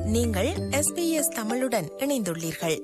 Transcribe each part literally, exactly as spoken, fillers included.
நீங்கள் S B S தமிழுடன் இணைந்துள்ளீர்கள்.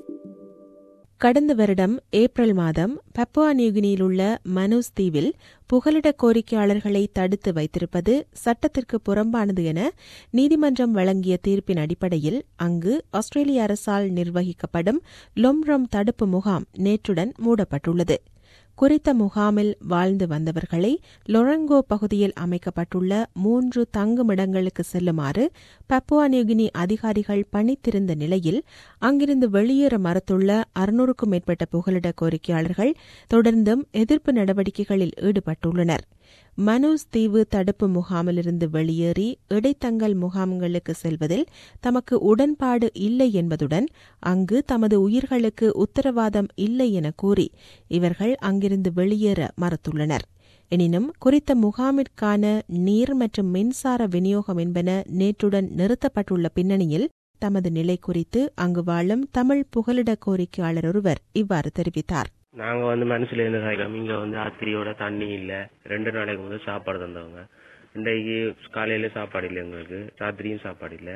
கடந்த வருடம் ஏப்ரல் மாதம் பப்புவா நியூகினியில் உள்ள மனோஸ் தீவில் புகலிட கோரிக்கையாளர்களை தடுத்து வைத்திருப்பது சட்டத்திற்கு புறம்பானது என நீதிமன்றம் வழங்கிய தீர்ப்பின் அடிப்படையில் அங்கு ஆஸ்திரேலிய அரசால் நிர்வகிக்கப்படும் லொம்ரம் தடுப்பு முகாம் நேற்றுடன் மூடப்பட்டுள்ளது. குறித்த முகாமில் வாழ்ந்து வந்தவர்களை லொரங்கோ பகுதியில் அமைக்கப்பட்டுள்ள மூன்று தங்குமிடங்களுக்கு செல்லுமாறு பப்புவா நியூகினி அதிகாரிகள் பணித்திருந்த நிலையில் அங்கிருந்து வெளியேற மறுத்துள்ள அறுநூறுக்கும் மேற்பட்ட புகலிட கோரிக்கையாளர்கள் தொடர்ந்தும் எதிர்ப்பு நடவடிக்கைகளில் ஈடுபட்டுள்ளனர். மனோஸ் தீவு தடுப்பு முகாமிலிருந்து வெளியேறி இடைத்தங்கல் முகாம்களுக்கு செல்வதில் தமக்கு உடன்பாடு இல்லை என்பதுடன் அங்கு தமது உயிர்களுக்கு உத்தரவாதம் இல்லை என கூறி இவர்கள் அங்கிருந்து வெளியேற மறுத்துள்ளனர். எனினும் குறித்த முகாமிற்கான நீர் மற்றும் மின்சார விநியோகம் என்பன நேற்றுடன் நிறுத்தப்பட்டுள்ள பின்னணியில் தமது நிலை குறித்து அங்கு வாழும் தமிழ் புகலிட கோரிக்கையாளர் ஒருவர் இவ்வாறு தெரிவித்தார். நாங்க வந்து மனசுல இருந்து சாய்க்கிறோம். இங்க வந்து ஆத்திரியோட தண்ணி இல்ல, ரெண்டு நாளைக்கு வந்து சாப்பாடு தந்தவங்க. இன்றைக்கு காலையில சாப்பாடு இல்லை, எங்களுக்கு ராத்திரியும் சாப்பாடு இல்லை.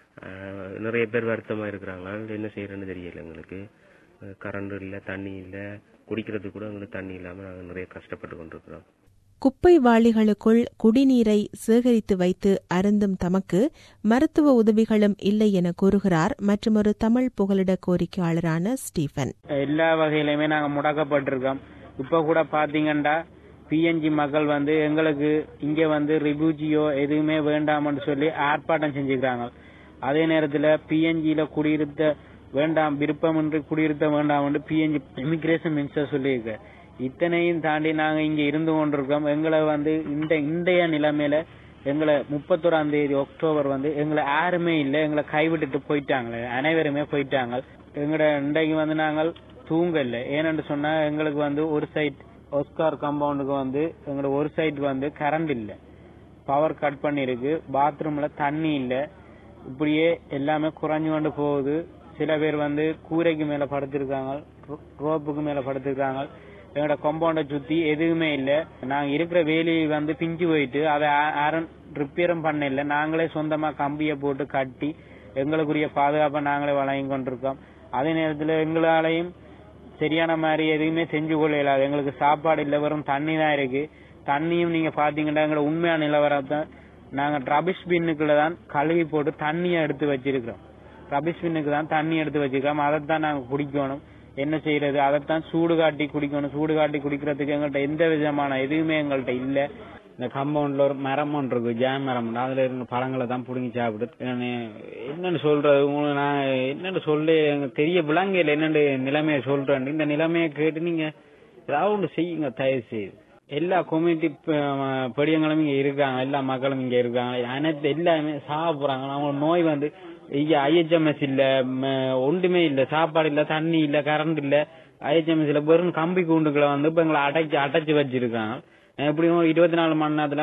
நிறைய பேர் வருத்தமா இருக்கிறாங்க. என்ன செய்யறேன்னு தெரியல. எங்களுக்கு கரண்ட் இல்லை, தண்ணி இல்லை, குடிக்கிறதுக்கு கூட எங்களுக்கு தண்ணி இல்லாம நாங்க நிறைய கஷ்டப்பட்டு கொண்டிருக்கிறோம். குப்பை வாளிகளுக்குள் குடிநீரை சேகரித்து வைத்து அருந்தும் தமக்கு மருத்துவ உதவிகளும் இல்லை என கூறுகிறார் மற்றொரு தமிழ் புகலிட கோரிக்கையாளரான ஸ்டீபன். எல்லா வகையிலுமே நாங்க முடக்கப்பட்டிருக்கோம். இப்ப கூட பாத்தீங்கன்னா பிஎன்ஜி மக்கள் வந்து எங்களுக்கு இங்க வந்து ரிபூஜியோ எதுவுமே வேண்டாம்னு சொல்லி ஆர்ப்பாட்டம் செஞ்சுக்கிறாங்க. அதே நேரத்துல பிஎன்ஜியில குடியிருத்த வேண்டாம், விருப்பமின்றி குடியிருத்த வேண்டாம் என்று பிஎன்ஜி இமிகிரேஷன் மினிஸ்டர் சொல்லியிருக்க. இத்தனையும் தாண்டி நாங்க இங்க இருந்து கொண்டிருக்கோம். எங்களை வந்து இந்த இன்றைய நிலைமையில எங்களை முப்பத்தோராம் தேதி அக்டோபர் வந்து எங்களை யாருமே இல்லை, எங்களை கைவிட்டுட்டு போயிட்டாங்களே, அனைவருமே போயிட்டாங்க. எங்கட இன்றைக்கு வந்து நாங்கள் தூங்கல. ஏன்னு சொன்னா எங்களுக்கு வந்து ஒரு சைட் ஒஸ்கார் கம்பவுண்டுக்கு வந்து எங்களோட ஒரு சைட் வந்து கரண்ட் இல்ல, பவர் கட் பண்ணிருக்கு, பாத்ரூம்ல தண்ணி இல்ல, இப்படியே எல்லாமே குறைஞ்சு கொண்டு போகுது. சில பேர் வந்து கூரைக்கு மேல படுத்திருக்காங்க, ரோப்புக்கு மேல படுத்திருக்காங்க. எங்களோட கம்பவுண்ட சுத்தி எதுவுமே இல்ல. நாங்க இருக்கிற வேலையை வந்து பிஞ்சு போயிட்டு அதை யாரும் ரிப்பேரும் பண்ண இல்ல. நாங்களே சொந்தமா கம்பிய போட்டு கட்டி எங்களுக்குரிய பாதுகாப்பை நாங்களே வழங்கி கொண்டிருக்கோம். அதே நேரத்துல எங்களாலையும் சரியான மாதிரி எதுவுமே செஞ்சு கொள்ள இயலாது. எங்களுக்கு சாப்பாடு இல்ல, வெறும் தண்ணி தான் இருக்கு. தண்ணியும் நீங்க பாத்தீங்கன்னா எங்களோட உண்மையான நிலவரத்தை நாங்க ரபிஷ் பின்னுக்குள்ள தான் கழுவி போட்டு தண்ணியை எடுத்து வச்சிருக்கிறோம். ரபிஷ் பின்னுக்கு தான் தண்ணி எடுத்து வச்சிருக்கோம். அதைத்தான் நாங்க குடிக்கணும். என்ன செய்யறது? அதைத்தான் சூடு காட்டி குடிக்கணும். சூடு காட்டி குடிக்கிறதுக்கு எங்கள்கிட்ட எந்த விதமான எதுவுமே எங்கள்கிட்ட இல்ல. இந்த கம்பவுண்ட்ல ஒரு மரம் ஒன்று இருக்கு, ஜாம் மரம், அதுல இருக்க பழங்களை தான் புடுங்கி சாப்பிடுது. என்னன்னு சொல்றது உங்களுக்கு, நான் என்னன்னு சொல்ல எங்க தெரிய விளங்கல, என்னன்னு நிலைமையை சொல்றேன். இந்த நிலைமையை கேட்டு நீங்க ஏதாவது ஒன்று செய்யுங்க தயவு செய்து. எல்லா கம்யூனிட்டி படியங்களும் இங்க இருக்காங்க, எல்லா மக்களும் இங்க இருக்காங்க. அனைத்து எல்லாருமே சாப்பிடுறாங்க. அவங்க நோய் வந்து இங்க ஐஎச்எம்எஸ் இல்ல, ஒன்றுமே இல்ல, சாப்பாடு இல்ல, தண்ணி இல்ல, கரண்ட் இல்ல. ஐஎச்எம்எஸ் இல்ல, வெறும் கம்பி கூண்டுகளை வந்து இப்ப எங்களை அடைச்சு அடைச்சு வச்சிருக்காங்க. எப்படியும் இருபத்தி நாலு மணி நேரத்துல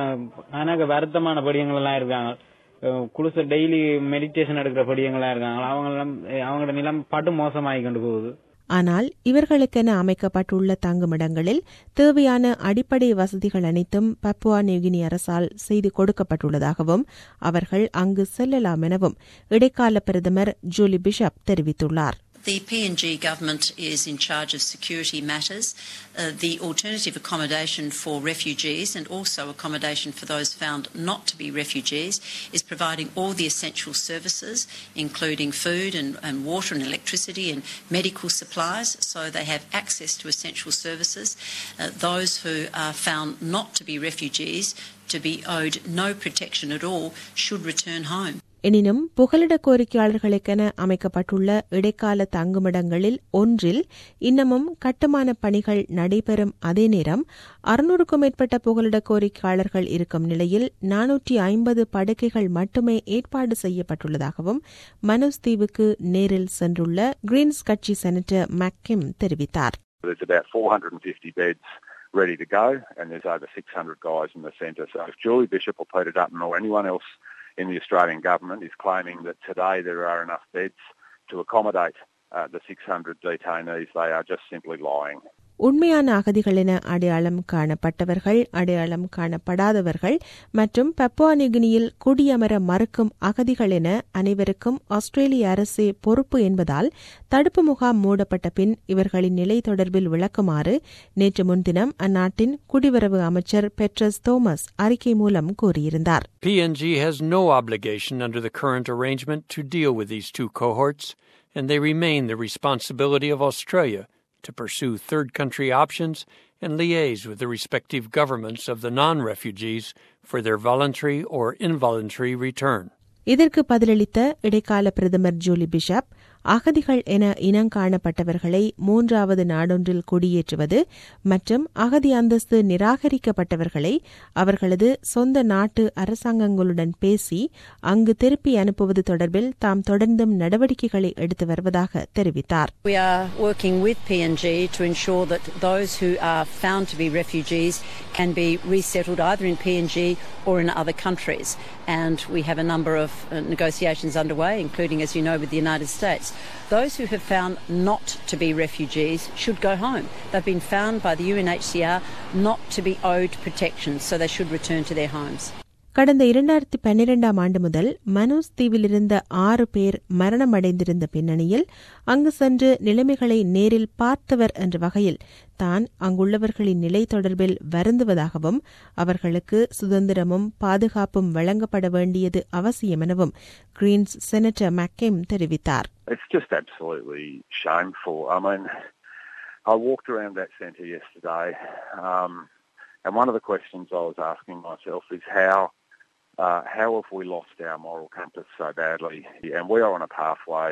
கணக்கு வருத்தமான படியங்கள் எல்லாம் இருக்காங்க. குளிச டெய்லி மெடிடேஷன் எடுக்கிற படியங்களா இருக்காங்க. அவங்க அவங்களோட நிலம் படு மோசமாகி கொண்டு போகுது. ஆனால் இவர்களுக்கென அமைக்கப்பட்டுள்ள தங்குமிடங்களில் தேவையான அடிப்படை வசதிகள் அனைத்தும் பப்புவா நியூகினி அரசால் செய்து கொடுக்கப்பட்டுள்ளதாகவும் அவர்கள் அங்கு செல்லலாம் எனவும் இடைக்கால பிரதமர் ஜூலி பிஷப் தெரிவித்துள்ளார். The P N G government is in charge of security matters, uh, the alternative accommodation for refugees and also accommodation for those found not to be refugees is providing all the essential services including food and, and water and electricity and medical supplies, so they have access to essential services. Uh, those who are found not to be refugees to be owed no protection at all should return home. எனினும் புகலிட கோரிக்கையாளர்களுக்கென அமைக்கப்பட்டுள்ள இடைக்கால தங்குமிடங்களில் ஒன்றில் இன்னமும் கட்டுமான பணிகள் நடைபெறும் அதே நேரம் அறுநூறுக்கும் மேற்பட்ட புகலிட கோரிக்கையாளர்கள் இருக்கும் நிலையில் நானூற்றி ஐம்பது படுக்கைகள் மட்டுமே ஏற்பாடு செய்யப்பட்டுள்ளதாகவும் மனோஸ் தீவுக்கு நேரில் சென்றுள்ள கிரீன்ஸ் கட்சி செனட்டர் மக்கிம் தெரிவித்தார். ready to go, and there's over six hundred guys in the centre. So if Julie Bishop or Peter Dutton or anyone else in the Australian government is claiming that today there are enough beds to accommodate uh, the six hundred detainees, they are just simply lying. உண்மையான அகதிகள் என அடையாளம் காணப்பட்டவர்கள், அடையாளம் காணப்படாதவர்கள் மற்றும் Papua நியூகினியில் குடியமர மறுக்கும் அகதிகள் என அனைவருக்கும் ஆஸ்திரேலிய அரசே பொறுப்பு என்பதால் தடுப்பு முகாம் மூடப்பட்ட பின் இவர்களின் நிலை தொடர்பில் விளக்குமாறு நேற்று முன்தினம் அந்நாட்டின் குடிவரவு அமைச்சர் பெட்ரஸ் தோமஸ் அறிக்கை மூலம் கூறியிருந்தார். P N G has no obligation under the current arrangement to deal with these two cohorts, and they remain the responsibility of Australia to pursue third country options and liaise with the respective governments of the non-refugees for their voluntary or involuntary return. இதற்கு பதிலளித்த இடைக்கால பிரதமர் Julie bishop, அகதிகள் என இனங்காணப்பட்டவர்களை மூன்றாவது நாடொன்றில் குடியேற்றுவது மற்றும் அகதி அந்தஸ்து நிராகரிக்கப்பட்டவர்களை அவர்களது சொந்த நாட்டு அரசாங்கங்களுடன் பேசி அங்கு திருப்பி அனுப்புவது தொடர்பில் தாம் தொடர்ந்தும் நடவடிக்கைகளை எடுத்து வருவதாக தெரிவித்தார். We are working with P N G to ensure that those who are found to be refugees can be resettled either in P N G or in other countries. And we have a number of uh, negotiations underway, including, as you know, with the United States. Those who have found not to be refugees should go home. They've been found by the U N H C R not to be owed protection, so they should return to their homes. கடந்த இரண்டாயிரத்தி பன்னிரண்டாம் ஆண்டு முதல் மனோஸ் தீவிலிருந்த ஆறு பேர் மரணமடைந்திருந்த பின்னணியில் அங்கு சென்று நிலைமைகளை நேரில் பார்த்தவர் என்ற வகையில் தான் அங்குள்ளவர்களின் நிலை தொடர்பில் வருந்துவதாகவும் அவர்களுக்கு சுதந்திரமும் பாதுகாப்பும் வழங்கப்பட வேண்டியது அவசியம் எனவும் கிரீன்ஸ் செனட்டர் மக்கெம் தெரிவித்தார். It's just absolutely shameful. I mean, I walked around that centre yesterday, um, and one of the questions I was asking myself is how Uh, how have we lost our moral compass so badly? And we are on a pathway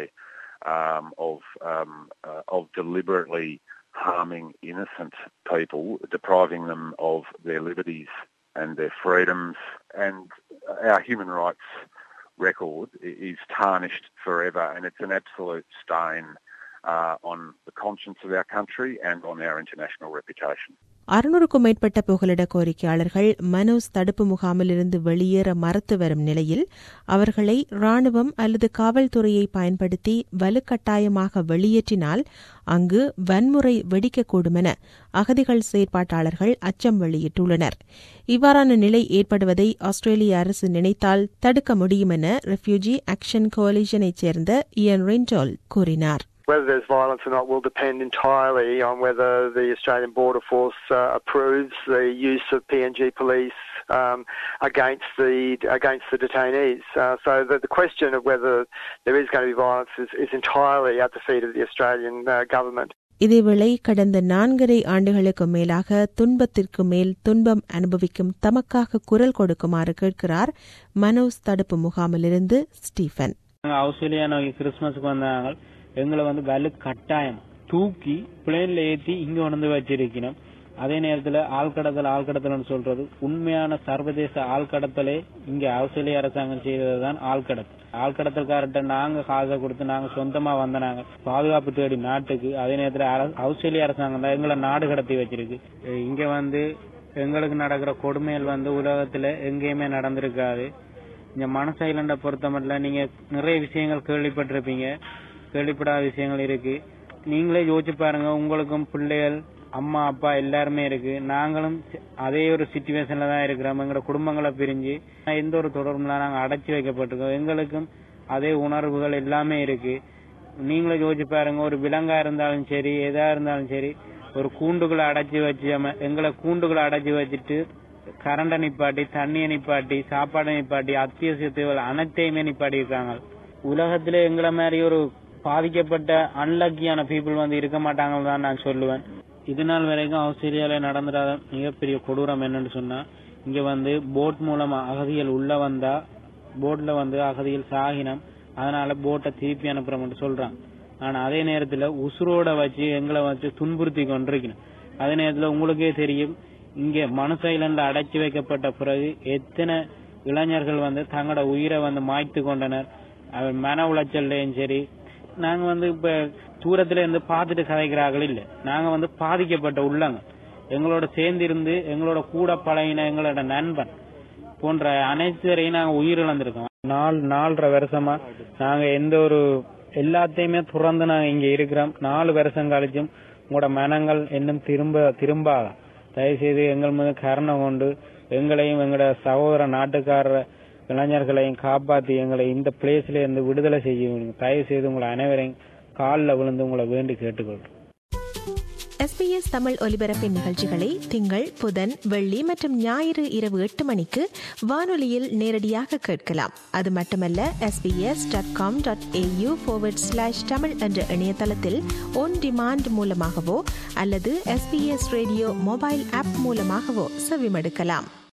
um, of um, uh, of deliberately harming innocent people, depriving them of their liberties and their freedoms, and our human rights record is tarnished forever, and it's an absolute stain uh, on the conscience of our country and on our international reputation. அறுநூறுக்கும் மேற்பட்ட புகலிட கோரிக்கையாளர்கள் மனோஸ் தடுப்பு முகாமிலிருந்து வெளியேற மறுத்து வரும் நிலையில் அவர்களை ராணுவம் அல்லது காவல்துறையை பயன்படுத்தி வலுக்கட்டாயமாக வெளியேற்றினால் அங்கு வன்முறை வெடிக்கக்கூடும் என அகதிகள் செயற்பாட்டாளர்கள் அச்சம் வெளியிட்டுள்ளனர். இவ்வாறான நிலை ஏற்படுவதை ஆஸ்திரேலிய அரசு நினைத்தால் தடுக்க முடியும் என ரெஃப்யூஜி ஆக்ஷன் கோலிஷனைச் சேர்ந்த இயன் ரென்டால் கூறினார். Whether there's violence or not will depend entirely on whether the Australian Border Force uh, approves the use of P N G police um, against the against the detainees. Uh, so the, the question of whether there is going to be violence is, is entirely at the feet of the Australian uh, government. இதேவேளை கடந்த நான்கரை ஆண்டுகளுக்கு மேலாக துன்பத்திற்கு மேல் துன்பம் அனுபவிக்கும் தமக்காக குரல் கொடுக்குமாறு கேட்கிறார் மனோஸ் தடுப்பு முகாமிலிருந்து ஸ்டீஃபன். ஆஸ்திரேலியா நோக்கி கிறிஸ்துமஸுக்கு வந்தாங்க. எங்களை வந்து வலு கட்டாயம் தூக்கி பிளேன்ல ஏற்றி இங்க கொண்டு வச்சிருக்கணும். அதே நேரத்தில் ஆழ்கடத்தல் ஆழ்கடத்தல் சொல்றது உண்மையான சர்வதேச ஆழ்கடத்தலே இங்க ஆஸ்திரேலிய அரசாங்கம் செய்ததுதான் ஆழ்கடத்தல். ஆழ்கடத்தல்கார்ட்ட நாங்க காசை கொடுத்து நாங்க சொந்தமா வந்தனாங்க பாதுகாப்பு தேடி நாட்டுக்கு. அதே நேரத்தில் ஆஸ்திரேலிய அரசாங்கம் தான் எங்களை நாடு கடத்தி வச்சிருக்கு. இங்க வந்து எங்களுக்கு நடக்கிற கொடுமைகள் வந்து உலகத்துல எங்கேயுமே நடந்திருக்காது. இந்த மனசு ஐலண்டை பொறுத்த மட்டும் நீங்க நிறைய விஷயங்கள் கேள்விப்பட்டிருப்பீங்க, கேள்விப்படாத விஷயங்கள் இருக்கு. நீங்களே யோசிச்சு பாருங்க, உங்களுக்கும் பிள்ளைகள் அம்மா அப்பா எல்லாருமே இருக்கு. நாங்களும் அதே ஒரு சிச்சுவேஷன்ல தான் இருக்கிறோம். எங்களோட குடும்பங்களை பிரிஞ்சு எந்த ஒரு தொடர்புல நாங்க அடைச்சி வைக்கப்பட்டிருக்கோம். எங்களுக்கும் அதே உணர்வுகள் எல்லாமே இருக்கு. நீங்களே யோசிச்சு பாருங்க, ஒரு விலங்கா இருந்தாலும் சரி எதா இருந்தாலும் சரி ஒரு கூண்டுகளை அடைச்சி வச்சு எங்களை கூண்டுகளை அடைச்சி வச்சுட்டு கரண்டை நிப்பாட்டி தண்ணியை நிப்பாட்டி சாப்பாடை நிப்பாட்டி அத்தியாவசிய தேவைகள் அனைத்தையுமே நிப்பாட்டி இருக்காங்க. உலகத்திலே எங்களை மாதிரி ஒரு பாதிக்கப்பட்ட அன்லக்கியான பீப்புள் வந்து இருக்க மாட்டாங்கன்னு தான் நான் சொல்லுவேன். இது நாள் வரைக்கும் ஆஸ்திரேலியால நடந்துடாத மிகப்பெரிய கொடூரம் என்னன்னு சொன்னா, இங்க வந்து போட் மூலமா அகதிகள் உள்ள வந்தா போட்ல வந்து அகதிகள் சாகினம், அதனால போட்டை திருப்பி அனுப்புறோம்னு சொல்றாங்க. ஆனா அதே நேரத்துல உசுரோட வச்சு எங்களை வச்சு துன்புறுத்தி கொண்டிருக்கணும். அதே நேரத்துல உங்களுக்கே தெரியும், இங்க மனசு ஐலண்ட்ல அடைச்சி வைக்கப்பட்ட பிறகு எத்தனை இளைஞர்கள் வந்து தங்களோட உயிரை வந்து மாய்த்து கொண்டனர். மன உளைச்சல்லையும் சரி, நாங்க வந்து இப்ப தூரத்துல இருந்து பாத்துட்டு கதைக்கிறார்கள் இல்ல, நாங்க வந்து பாதிக்கப்பட்ட உள்ளங்க. எங்களோட சேர்ந்து இருந்து எங்களோட கூட பழகின எங்களோட நண்பன் போன்ற அனைத்துவரையும் நாங்க உயிரிழந்திருக்கோம். நாலு நாலரை வருஷமா நாங்க எந்த ஒரு எல்லாத்தையுமே துறந்து நாங்க இங்க இருக்கிறோம். நாலு வருஷம் கழிச்சும் உங்களோட மனங்கள் இன்னும் திரும்ப திரும்பாத தயவுசெய்து எங்கள் மீது கருணை கொண்டு எங்களையும் எங்களோட சகோதர நாட்டுக்கார இளைஞர்களையும் காப்பாற்றி எங்களை இந்த பிளேஸ்ல இருந்து விடுதலை செய்ய தயவு செய்து உங்களை அனைவரையும் காலில் விழுந்து உங்களை வேண்டி கேட்டுக்கொள்கிறோம். எஸ்பிஎஸ் தமிழ் ஒலிபரப்பின் நிகழ்ச்சிகளை திங்கள், புதன், வெள்ளி மற்றும் ஞாயிறு இரவு எட்டு மணிக்கு வானொலியில் நேரடியாக கேட்கலாம். அது மட்டுமல்ல, SBS dot com dot AU forward slash Tamil என்ற இணையதளத்தில் ஒன் டிமாண்ட் மூலமாகவோ அல்லது எஸ்பிஎஸ் ரேடியோ மொபைல் ஆப் மூலமாகவோ செவிமடுக்கலாம்.